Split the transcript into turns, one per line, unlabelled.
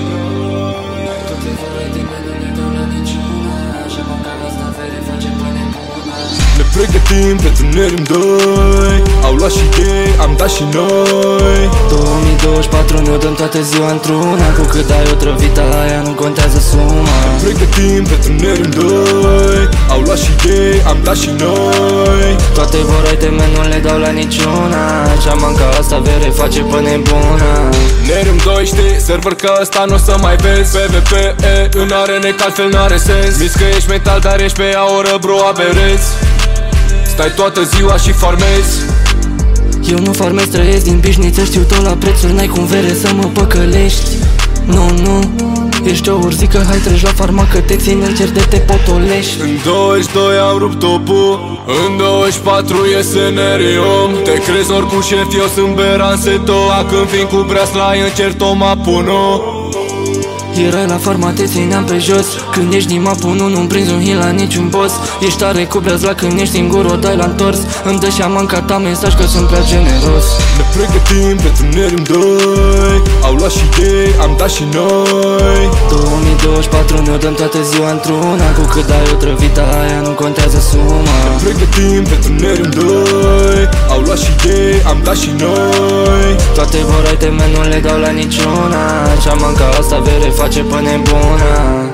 Toate fără tine nu ne dau la niciuna. Așa mă ca asta vere face pe nebuna.
Ne pregătim pentru Nerim 2. Au luat și ei, am dat și noi.
2024 ne-o dăm toată ziua într-una. Cu cât ai o trăvită aia nu contează suma.
Ne pregătim pentru Nerim 2. Au luat și ei, am dat și noi.
Toate vor ai teme, nu le dau la niciuna. Așa mă ca asta vere face pe nebuna.
Nerim 2 știi, server că ăsta n-o să mai vezi. PvPe, în arene că altfel n-are sens. Miți că ești metal, dar ești pe a oră, bro, aberezi. Stai toată ziua și farmezi.
Eu nu farmez, trăiesc din bișniță. Știu tot la prețuri, n-ai cum vere să mă păcălești. Nu, ești o urzică, hai treci la farma că te țin în cer de te potolești.
În 22 am rupt topul, în 24 iese Nerium. Te crezi oricum șef, eu sunt Beran Setoa. Când vin cu breasla încerc Toma Puno.
Erai la farma, te țineam pe jos. Când ești din mapul, nu-mi prinzi un heal la niciun boss. Ești tare cu breazla, când ești singur o dai la întors. Îmi dă și-am mancat ta mesaj că sunt prea generos.
Ne pregătim pentru Nerim 2. Au luat și ei, am dat și noi.
2024 ne-o dăm toată ziua într-una. Cu cât ai o trăvită aia nu contează suma.
Ne pregătim pentru Nerim 2. Au luat și ei, am dat și noi.
Toate vor ai teme, nu le dau la niciuna. Așa mă ca asta vere face pe nebuna.